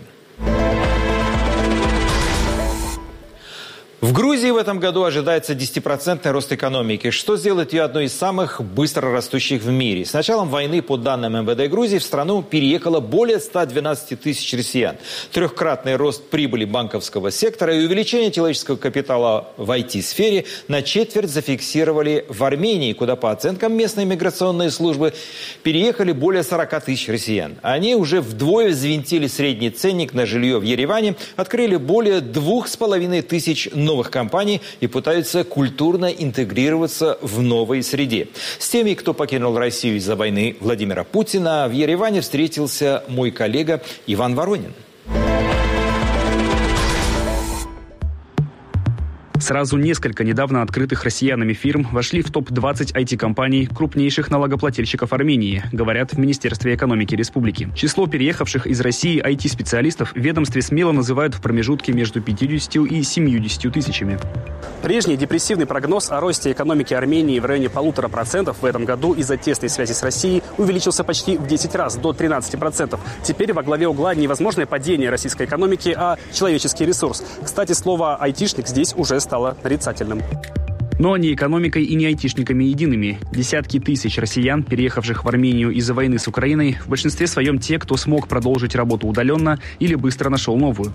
В Грузии в этом году ожидается десятипроцентный рост экономики, что сделает ее одной из самых быстро растущих в мире. С началом войны, по данным эм вэ дэ Грузии, в страну переехало более ста двенадцати тысяч россиян. Трехкратный рост прибыли банковского сектора и увеличение человеческого капитала в ай ти-сфере на четверть зафиксировали в Армении, куда, по оценкам местной миграционной службы, переехали более сорока тысяч россиян. Они уже вдвое взвинтили средний ценник на жилье в Ереване, открыли более двух с половиной тысяч новых новых компаний и пытаются культурно интегрироваться в новой среде. С теми, кто покинул Россию из-за войны Владимира Путина, в Ереване встретился мой коллега Иван Воронин. Сразу несколько недавно открытых россиянами фирм вошли в топ двадцать ай ти-компаний крупнейших налогоплательщиков Армении, говорят в Министерстве экономики республики. Число переехавших из России ай ти-специалистов в ведомстве смело называют в промежутке между пятьюдесятью и семьюдесятью тысячами. Прежний депрессивный прогноз о росте экономики Армении в районе полутора процентов в этом году из-за тесной связи с Россией увеличился почти в десять раз, до тринадцати процентов. Теперь во главе угла невозможное падение российской экономики, а человеческий ресурс. Кстати, слово «айтишник» здесь уже стало нарицательным. Но не экономикой и не айтишниками едиными. Десятки тысяч россиян, переехавших в Армению из-за войны с Украиной, в большинстве своем те, кто смог продолжить работу удаленно или быстро нашел новую.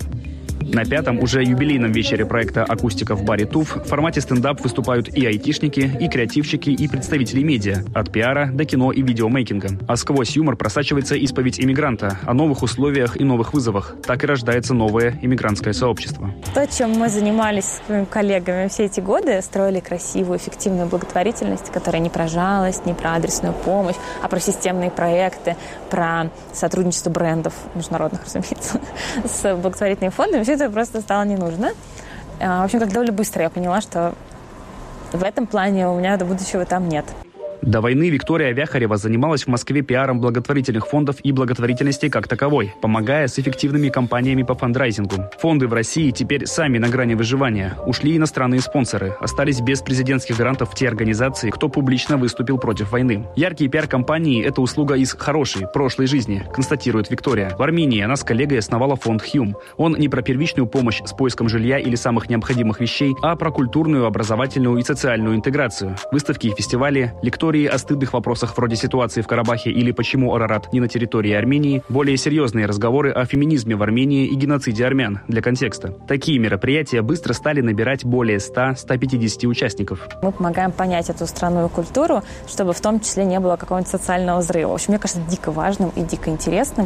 На пятом, уже юбилейном вечере проекта «Акустика» в баре «Туф» в формате стендап выступают и айтишники, и креативщики, и представители медиа, от пиара до кино и видеомейкинга. А сквозь юмор просачивается исповедь иммигранта о новых условиях и новых вызовах. Так и рождается новое иммигрантское сообщество. То, чем мы занимались с своими коллегами все эти годы, строили красивую, эффективную благотворительность, которая не про жалость, не про адресную помощь, а про системные проекты, про сотрудничество брендов, международных, разумеется, с благотворительными фондами. Все это просто стало не нужно. В общем, как довольно быстро я поняла, что в этом плане у меня до будущего там нет. До войны Виктория Вяхарева занималась в Москве пиаром благотворительных фондов и благотворительности как таковой, помогая с эффективными кампаниями по фандрайзингу. Фонды в России теперь сами на грани выживания. Ушли иностранные спонсоры. Остались без президентских грантов те организации, кто публично выступил против войны. Яркие пиар-компании – это услуга из хорошей, прошлой жизни, констатирует Виктория. В Армении она с коллегой основала фонд «Хьюм». Он не про первичную помощь с поиском жилья или самых необходимых вещей, а про культурную, образовательную и социальную интеграцию. Выставки и фестивали, лектории о стыдных вопросах вроде ситуации в Карабахе или почему Арарат не на территории Армении, более серьезные разговоры о феминизме в Армении и геноциде армян для контекста. Такие мероприятия быстро стали набирать более ста — ста пятидесяти участников. Мы помогаем понять эту страну и культуру, чтобы в том числе не было какого-нибудь социального взрыва. В общем, мне кажется, дико важным и дико интересным.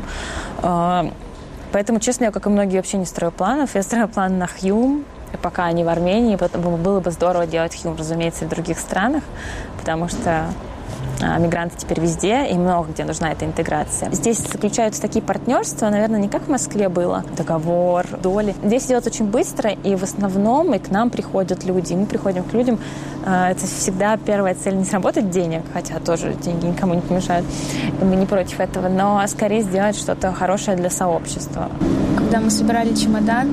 Поэтому, честно, я, как и многие, вообще не строю планов. Я строю план на Хьюм, пока они в Армении. Было бы здорово делать Хьюм, разумеется, и в других странах, потому что а, мигранты теперь везде, и много где нужна эта интеграция. Здесь заключаются такие партнерства, наверное, не как в Москве было, договор, доли. Здесь идет очень быстро, и в основном и к нам приходят люди. Мы приходим к людям. А, это всегда первая цель не заработать денег, хотя тоже деньги никому не помешают. Мы не против этого, но скорее сделать что-то хорошее для сообщества. Когда мы собирали чемодан,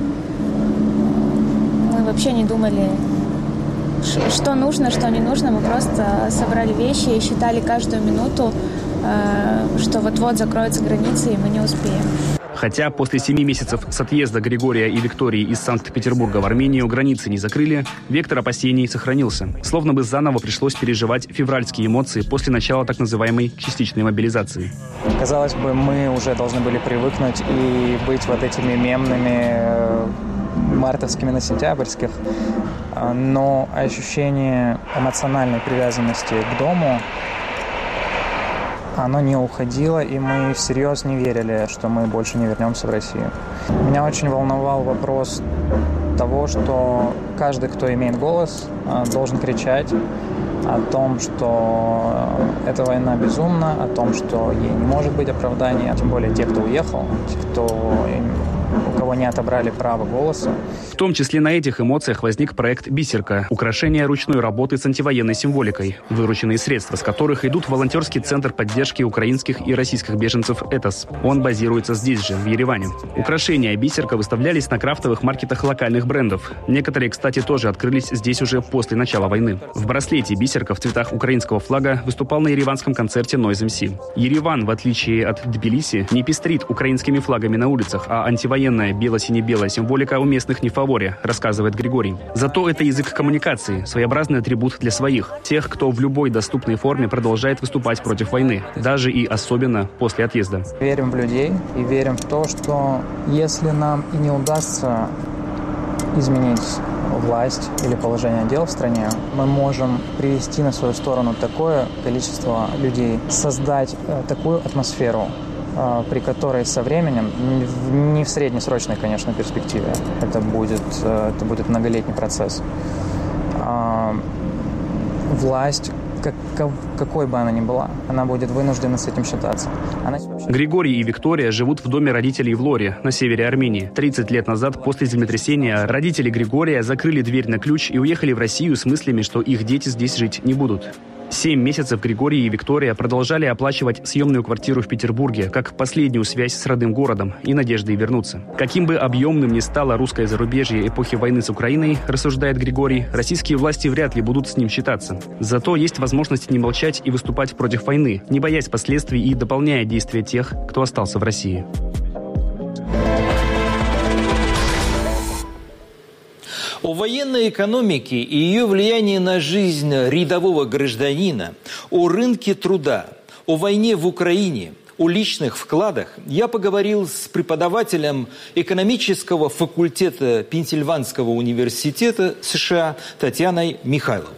мы вообще не думали, что нужно, что не нужно. Мы просто собрали вещи и считали каждую минуту, что вот-вот закроются границы, и мы не успеем. Хотя после семи месяцев с отъезда Григория и Виктории из Санкт-Петербурга в Армению границы не закрыли, вектор опасений сохранился. Словно бы заново пришлось переживать февральские эмоции после начала так называемой частичной мобилизации. Казалось бы, мы уже должны были привыкнуть и быть вот этими мемными мартовскими на сентябрьских, но ощущение эмоциональной привязанности к дому, оно не уходило, и мы всерьез не верили, что мы больше не вернемся в Россию. Меня очень волновал вопрос того, что каждый, кто имеет голос, должен кричать о том, что эта война безумна, о том, что ей не может быть оправдания, тем более те, кто уехал, те, кто, у кого не отобрали право голоса. В том числе на этих эмоциях возник проект «Бисерка» – украшение ручной работы с антивоенной символикой, вырученные средства с которых идут в волонтерский центр поддержки украинских и российских беженцев «Этос». Он базируется здесь же, в Ереване. Украшения «Бисерка» выставлялись на крафтовых маркетах локальных брендов. Некоторые, кстати, тоже открылись здесь уже после начала войны. В браслете «Бисерка» в цветах украинского флага выступал на ереванском концерте Noise эм си. Ереван, в отличие от Тбилиси, не пестрит украинскими флагами на улицах, а антивоенная бело-сине-белая символика у местных не в фаворе, рассказывает Григорий. Зато это язык коммуникации, своеобразный атрибут для своих, тех, кто в любой доступной форме продолжает выступать против войны, даже и особенно после отъезда. Верим в людей и верим в то, что если нам и не удастся изменить власть или положение дел в стране, мы можем привести на свою сторону такое количество людей, создать э, такую атмосферу, э, при которой со временем, не в среднесрочной, конечно, перспективе, это будет, э, это будет многолетний процесс, э, власть как, какой бы она ни была, она будет вынуждена с этим считаться. Она... Григорий и Виктория живут в доме родителей в Лоре, на севере Армении. тридцать лет назад, после землетрясения, родители Григория закрыли дверь на ключ и уехали в Россию с мыслями, что их дети здесь жить не будут. Семь месяцев Григорий и Виктория продолжали оплачивать съемную квартиру в Петербурге, как последнюю связь с родным городом и надеждой вернуться. Каким бы объемным ни стало русское зарубежье эпохи войны с Украиной, рассуждает Григорий, российские власти вряд ли будут с ним считаться. Зато есть возможность не молчать и выступать против войны, не боясь последствий и дополняя действия тех, кто остался в России. О военной экономике и ее влиянии на жизнь рядового гражданина, о рынке труда, о войне в Украине, о личных вкладах я поговорил с преподавателем экономического факультета Пенсильванского университета США Татьяной Михайловой.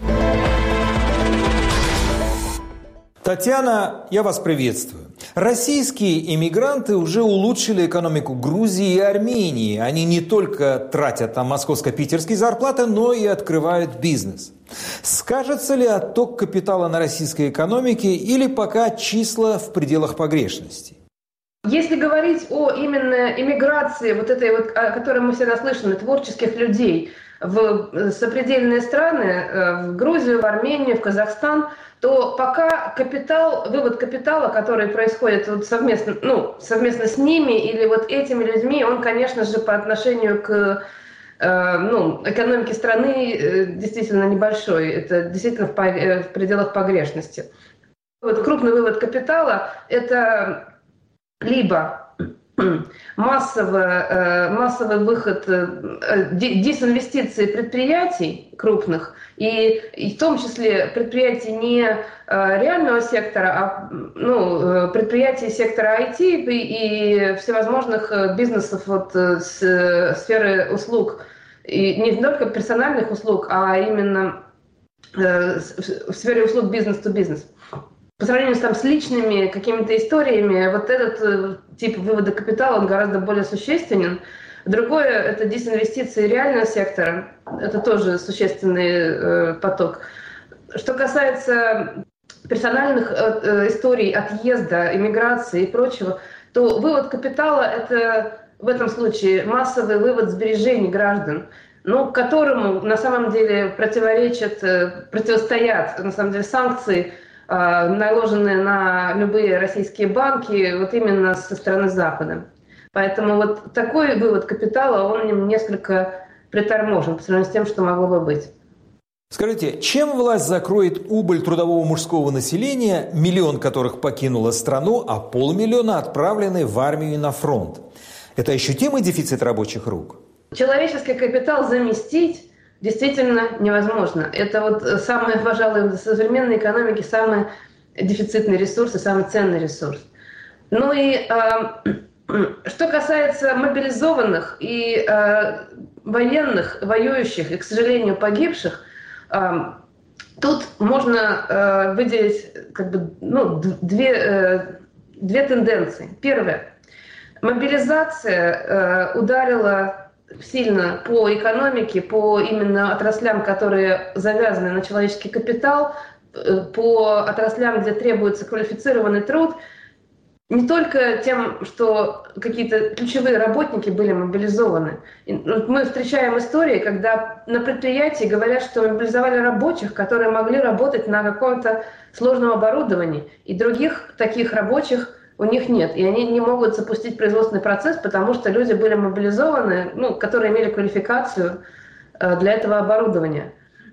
Татьяна, я вас приветствую. Российские иммигранты уже улучшили экономику Грузии и Армении. Они не только тратят там московско-питерские зарплаты, но и открывают бизнес. Скажется ли отток капитала на российской экономике или пока числа в пределах погрешности? Если говорить о именно иммиграции, вот этой вот, о которой мы всегда слышим, творческих людей в сопредельные страны, в Грузию, в Армению, в Казахстан, то пока капитал, вывод капитала, который происходит вот совместно, ну, совместно с ними или вот этими людьми, он, конечно же, по отношению к э, ну, экономике страны э, действительно небольшой. Это действительно в, э, в пределах погрешности. Вот крупный вывод капитала – это либо массовый, э, массовый выход, э, дисинвестиции предприятий крупных, и, и в том числе предприятий не э, реального сектора, а ну, предприятий сектора ай ти и, и всевозможных бизнесов вот, с э, сферы услуг. И не только персональных услуг, а именно э, в сфере услуг бизнес-то-бизнес. По сравнению с, там, с личными какими-то историями, вот этот э, тип вывода капитала, он гораздо более существенен. Другое – это дисинвестиции реального сектора. Это тоже существенный э, поток. Что касается персональных э, историй отъезда, иммиграции и прочего, то вывод капитала – это в этом случае массовый вывод сбережений граждан, ну, которому на самом деле противоречат, э, противостоят на самом деле санкции, наложенные на любые российские банки вот именно со стороны Запада. Поэтому вот такой вывод капитала, он несколько приторможен по сравнению с тем, что могло бы быть. Скажите, чем власть закроет убыль трудового мужского населения, миллион которых покинуло страну, а полмиллиона отправлены в армию и на фронт? Это ощутимый дефицит рабочих рук? Человеческий капитал заместить действительно невозможно. Это вот самый, пожалуй, в современной экономике самый дефицитный ресурс и самый ценный ресурс. Ну и э, что касается мобилизованных и э, военных, воюющих и, к сожалению, погибших, э, тут можно э, выделить как бы, ну, две, э, две тенденции. Первое. Мобилизация э, ударила сильно по экономике, по именно отраслям, которые завязаны на человеческий капитал, по отраслям, где требуется квалифицированный труд, не только тем, что какие-то ключевые работники были мобилизованы. Мы встречаем истории, когда на предприятии говорят, что мобилизовали рабочих, которые могли работать на каком-то сложном оборудовании, и других таких рабочих у них нет, и они не могут запустить производственный процесс, потому что люди были мобилизованы, ну, которые имели квалификацию для этого оборудования.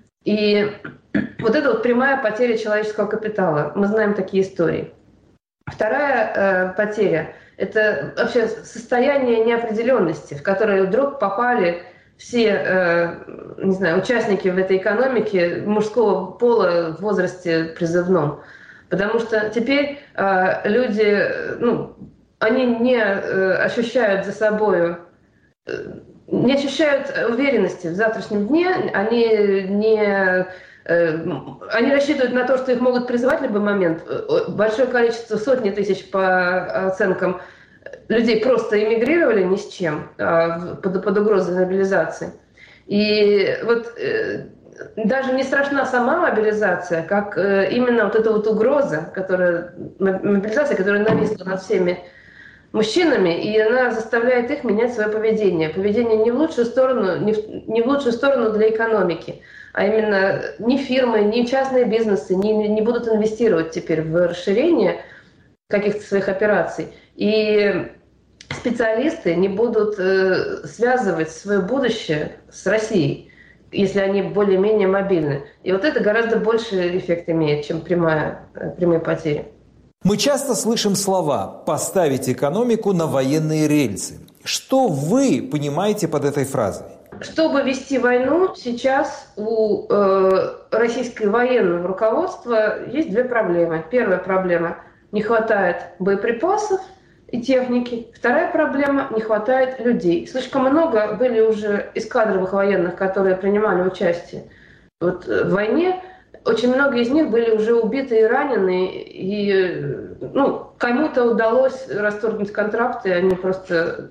И вот это вот прямая потеря человеческого капитала. Мы знаем такие истории. Вторая э, потеря – это вообще состояние неопределенности, в которое вдруг попали все э, не знаю, участники в этой экономике мужского пола в возрасте призывном. Потому что теперь э, люди, ну, они не э, ощущают за собой, э, не ощущают уверенности в завтрашнем дне, они не, э, они рассчитывают на то, что их могут призвать в любой момент. Большое количество, сотни тысяч по оценкам, людей просто эмигрировали ни с чем, э, под, под угрозой мобилизации. И вот э, даже не страшна сама мобилизация, как э, именно вот эта вот угроза, которая, мобилизация, которая нависла над всеми мужчинами, и она заставляет их менять свое поведение. Поведение не в лучшую сторону, не в, не в лучшую сторону для экономики, а именно ни фирмы, ни частные бизнесы не, не будут инвестировать теперь в расширение каких-то своих операций. И специалисты не будут э, связывать свое будущее с Россией, если они более-менее мобильны. И вот это гораздо больше эффект имеет, чем прямая, прямые потери. Мы часто слышим слова «поставить экономику на военные рельсы». Что вы понимаете под этой фразой? Чтобы вести войну, сейчас у э, российского военного руководства есть две проблемы. Первая проблема – не хватает боеприпасов и техники. Вторая проблема – не хватает людей. Слишком много были уже из кадровых военных, которые принимали участие вот, в войне. Очень много из них были уже убиты и ранены, и ну, кому-то удалось расторгнуть контракты, они просто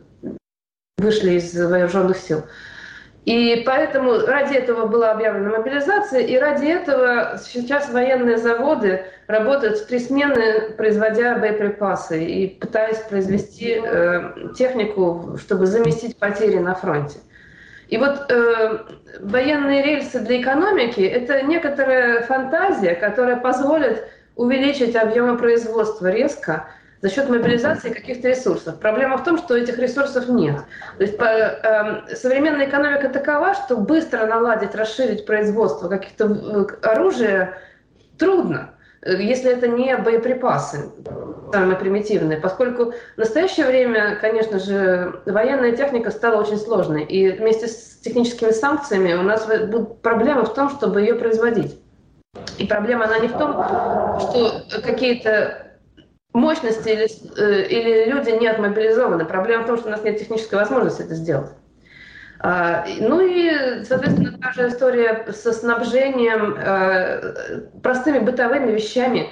вышли из вооруженных сил. И поэтому ради этого была объявлена мобилизация, и ради этого сейчас военные заводы работают в три смены, производя боеприпасы и пытаясь произвести э, технику, чтобы заместить потери на фронте. И вот э, военные рельсы для экономики – это некоторая фантазия, которая позволит увеличить объемы производства резко за счет мобилизации каких-то ресурсов. Проблема в том, что этих ресурсов нет. То есть по, э, современная экономика такова, что быстро наладить, расширить производство каких-то оружия трудно, если это не боеприпасы, самые примитивные, поскольку в настоящее время, конечно же, военная техника стала очень сложной, и вместе с техническими санкциями у нас будут проблемы в том, чтобы ее производить. И проблема она не в том, что какие-то мощности или, или люди не отмобилизованы, проблема в том, что у нас нет технической возможности это сделать. Ну и, соответственно, та же история со снабжением простыми бытовыми вещами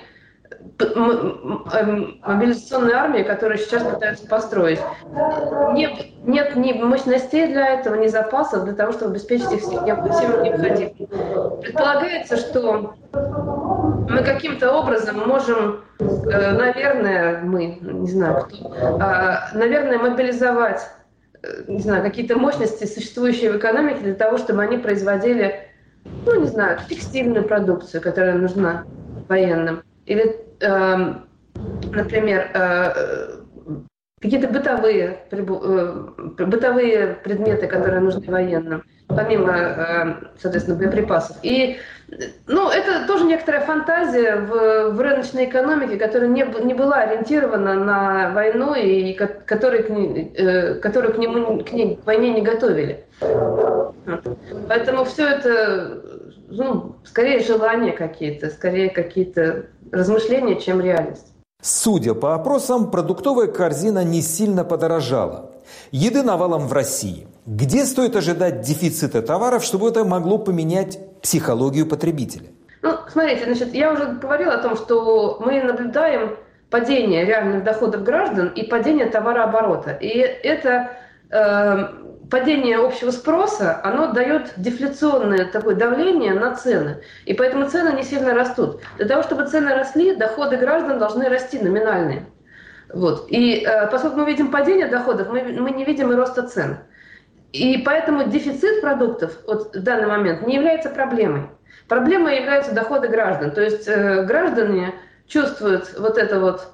мобилизационной армии, которую сейчас пытаются построить. Нет, нет ни мощностей для этого, ни запасов для того, чтобы обеспечить их всем необходимым. Предполагается, что мы каким-то образом можем, наверное, мы, не знаю кто, наверное, мобилизовать не знаю, какие-то мощности, существующие в экономике, для того, чтобы они производили, ну, не знаю, текстильную продукцию, которая нужна военным. Или, э, например, э, какие-то бытовые, э, бытовые предметы, которые нужны военным, помимо, э, соответственно, боеприпасов. И, ну, это тоже некоторая фантазия в, в рыночной экономике, которая не, не была ориентирована на войну и которую к, э, которую к, нему, к, ней, к войне не готовили. Поэтому все это, ну, скорее желания какие-то, скорее какие-то размышления, чем реальность. Судя по опросам, продуктовая корзина не сильно подорожала. Еды навалом в России. Где стоит ожидать дефицита товаров, чтобы это могло поменять психологию потребителя? Ну, смотрите, значит, я уже говорила о том, что мы наблюдаем падение реальных доходов граждан и падение товарооборота. И это э, падение общего спроса, оно дает дефляционное такое давление на цены. И поэтому цены не сильно растут. Для того, чтобы цены росли, доходы граждан должны расти номинальные. Вот. И э, поскольку мы видим падение доходов, мы, мы не видим и роста цен. И поэтому дефицит продуктов вот, в данный момент не является проблемой. Проблемой являются доходы граждан. То есть э, граждане чувствуют вот это вот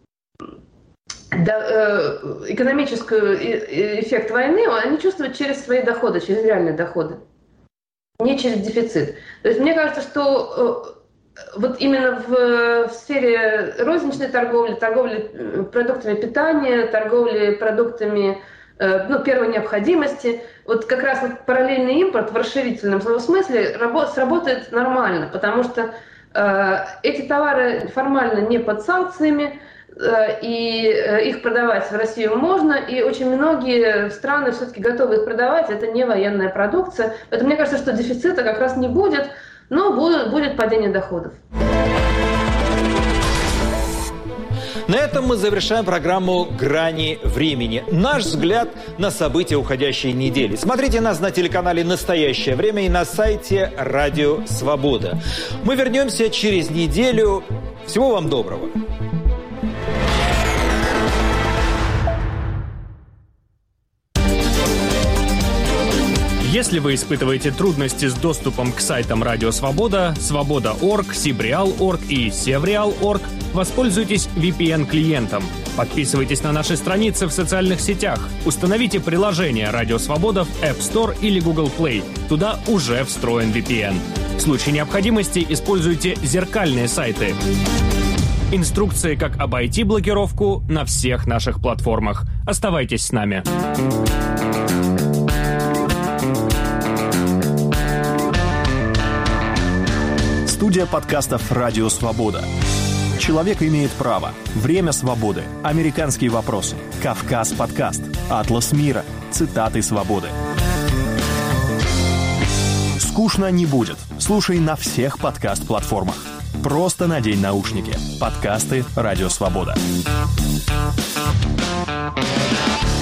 да, э, экономический эффект войны, они чувствуют через свои доходы, через реальные доходы, не через дефицит. То есть мне кажется, что э, вот именно в, в сфере розничной торговли, торговли продуктами питания, торговли продуктами ну, первой необходимости, вот как раз вот параллельный импорт в расширительном смысле работ, сработает нормально, потому что э, эти товары формально не под санкциями, э, и э, их продавать в Россию можно, и очень многие страны все-таки готовы их продавать, это не военная продукция, поэтому мне кажется, что дефицита как раз не будет, но будет, будет падение доходов. На этом мы завершаем программу «Грани времени». Наш взгляд на события уходящей недели. Смотрите нас на телеканале «Настоящее время» и на сайте «Радио Свобода». Мы вернемся через неделю. Всего вам доброго. Если вы испытываете трудности с доступом к сайтам Радио Свобода, Свобода точка орг, Сибреал точка орг и Севреал точка орг, воспользуйтесь ви пи эн-клиентом. Подписывайтесь на наши страницы в социальных сетях. Установите приложение Радио Свобода в App Store или Google Play. Туда уже встроен ви пи эн. В случае необходимости используйте зеркальные сайты. Инструкции, как обойти блокировку, на всех наших платформах. Оставайтесь с нами. Студия подкастов «Радио Свобода». «Человек имеет право», «Время свободы», «Американские вопросы», «Кавказ подкаст», «Атлас мира», «Цитаты свободы». Скучно не будет. Слушай на всех подкаст-платформах. Просто надень наушники. Подкасты «Радио Свобода».